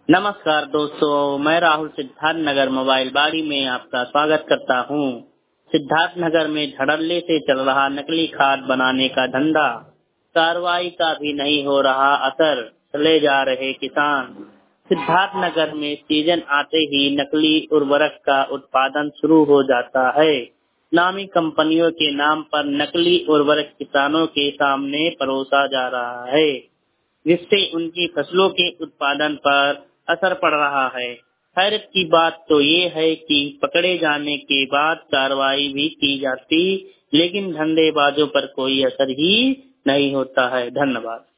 नमस्कार दोस्तों, मैं राहुल सिद्धार्थ नगर मोबाइल बाड़ी में आपका स्वागत करता हूं। सिद्धार्थ नगर में धड़ल्ले से चल रहा नकली खाद बनाने का धंधा, कार्रवाई का भी नहीं हो रहा असर, चले जा रहे किसान। सिद्धार्थ नगर में सीजन आते ही नकली उर्वरक का उत्पादन शुरू हो जाता है। नामी कंपनियों के नाम पर नकली उर्वरक किसानों के सामने परोसा जा रहा है, जिससे उनकी फसलों के उत्पादन पर असर पड़ रहा है। हैरत की बात तो ये है कि पकड़े जाने के बाद कार्रवाई भी की जाती, लेकिन धंधेबाजों पर कोई असर ही नहीं होता है। धन्यवाद।